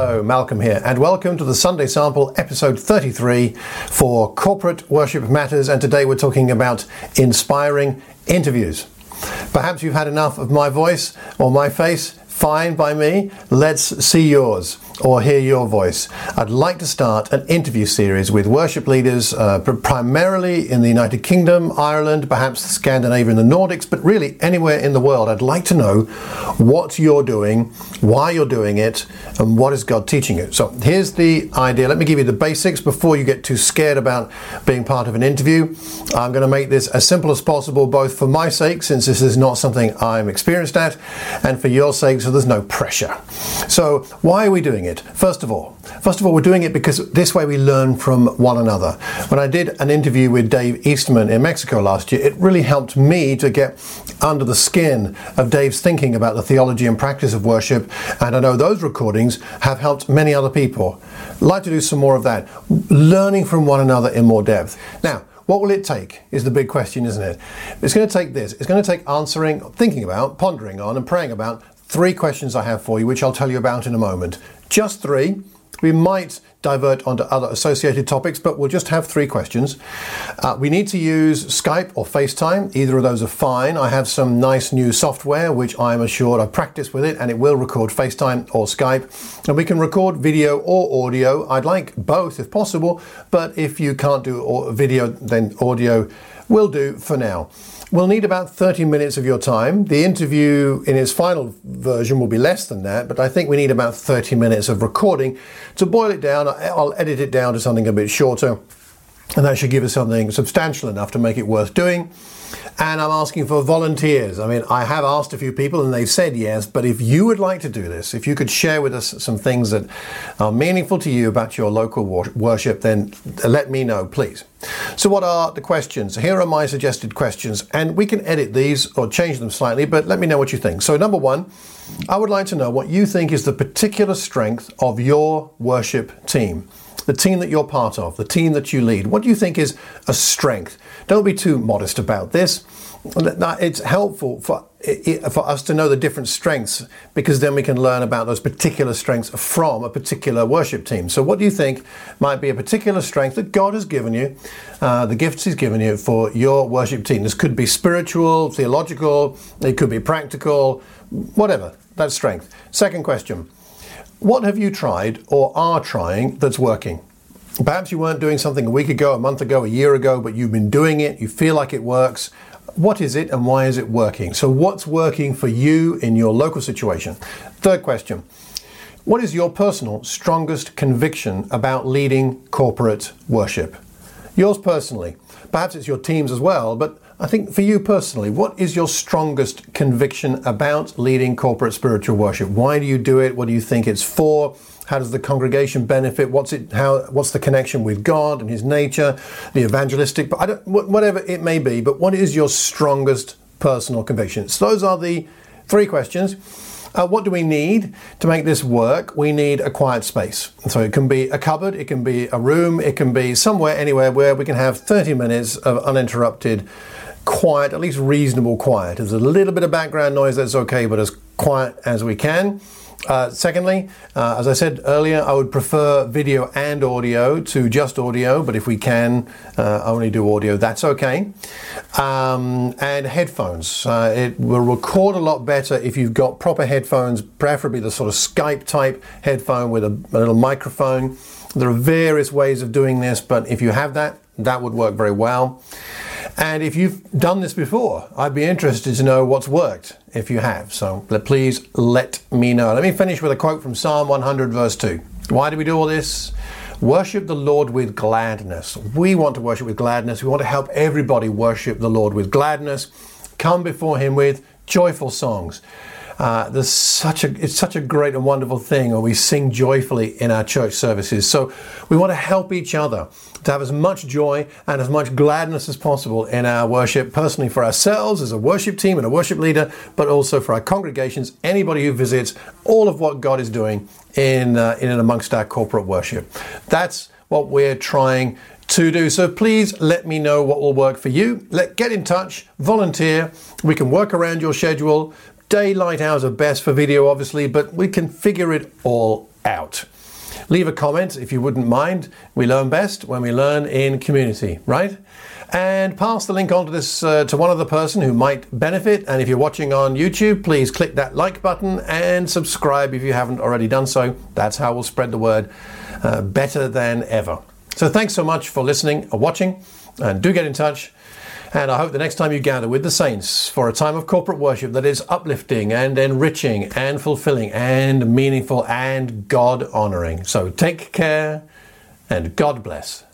Hello, Malcolm here, and welcome to the Sunday Sample, episode 33 for Corporate Worship Matters, and today we're talking about inspiring interviews. Perhaps you've had enough of my voice or my face. Fine by me. Let's see yours or hear your voice. I'd like to start an interview series with worship leaders, primarily in the United Kingdom, Ireland, perhaps Scandinavia and the Nordics, but really anywhere in the world. I'd like to know what you're doing, why you're doing it, and what is God teaching you. So here's the idea. Let me give you the basics before you get too scared about being part of an interview. I'm going to make this as simple as possible, both for my sake, since this is not something I'm experienced at, and for your sake, so there's no pressure. So why are we doing it? First of all, we're doing it because this way we learn from one another. When I did an interview with Dave Eastman in Mexico last year, it really helped me to get under the skin of Dave's thinking about the theology and practice of worship, and I know those recordings have helped many other people. I'd like to do some more of that, learning from one another in more depth. Now, what will it take is the big question, isn't it? It's going to take this. It's going to take answering, thinking about, pondering on, and praying about 3 questions I have for you, which I'll tell you about in a moment. Just 3. We might divert onto other associated topics, but we'll just have 3 questions. We need to use Skype or FaceTime. Either of those are fine. I have some nice new software, which I'm assured I've practiced with it, and it will record FaceTime or Skype. And we can record video or audio. I'd like both if possible, but if you can't do video, then audio will do for now. We'll need about 30 minutes of your time. The interview in its final version will be less than that, but I think we need about 30 minutes of recording. To boil it down, I'll edit it down to something a bit shorter, and that should give us something substantial enough to make it worth doing. And I'm asking for volunteers. I mean, I have asked a few people and they've said yes, but if you would like to do this, if you could share with us some things that are meaningful to you about your local worship, then let me know, please. So what are the questions? Here are my suggested questions, and we can edit these or change them slightly, but let me know what you think. So number 1, I would like to know what you think is the particular strength of your worship team. The team that you're part of, the team that you lead. What do you think is a strength? Don't be too modest about this. It's helpful for us to know the different strengths, because then we can learn about those particular strengths from a particular worship team. So what do you think might be a particular strength that God has given you, the gifts He's given you for your worship team? This could be spiritual, theological, it could be practical, whatever, that's strength. Second question. What have you tried or are trying that's working? Perhaps you weren't doing something a week ago, a month ago, a year ago, but you've been doing it, you feel like it works. What is it and why is it working? So what's working for you in your local situation? Third question. What is your personal strongest conviction about leading corporate worship? Yours personally. Perhaps it's your teams as well, but I think for you personally, what is your strongest conviction about leading corporate spiritual worship? Why do you do it? What do you think it's for? How does the congregation benefit? What's the connection with God and His nature, the evangelistic, whatever it may be, but what is your strongest personal conviction? So those are the 3 questions. What do we need to make this work? We need a quiet space. So it can be a cupboard, it can be a room, it can be somewhere, anywhere where we can have 30 minutes of uninterrupted quiet, at least reasonable quiet. There's a little bit of background noise, that's okay, but as quiet as we can. Secondly, as I said earlier, I would prefer video and audio to just audio, but if we can only do audio, that's okay. And headphones. It will record a lot better if you've got proper headphones, preferably the sort of Skype type headphone with a little microphone. There are various ways of doing this, but if you have that, that would work very well. And if you've done this before, I'd be interested to know what's worked if you have. So please let me know. Let me finish with a quote from Psalm 100 verse 2. Why do we do all this? Worship the Lord with gladness. We want to worship with gladness. We want to help everybody worship the Lord with gladness. Come before Him with joyful songs. It's such a great and wonderful thing when we sing joyfully in our church services. So we want to help each other to have as much joy and as much gladness as possible in our worship, personally for ourselves as a worship team and a worship leader, but also for our congregations, anybody who visits, all of what God is doing in and amongst our corporate worship. That's what we're trying to do. So please let me know what will work for you. Get in touch, volunteer. We can work around your schedule. Daylight hours are best for video, obviously, but we can figure it all out. Leave a comment if you wouldn't mind. We learn best when we learn in community, right? And pass the link on to this to one other person who might benefit. And if you're watching on YouTube, please click that like button and subscribe if you haven't already done so. That's how we'll spread the word better than ever. So thanks so much for listening or watching, and do get in touch. And I hope the next time you gather with the saints for a time of corporate worship that is uplifting and enriching and fulfilling and meaningful and God-honoring. So take care and God bless.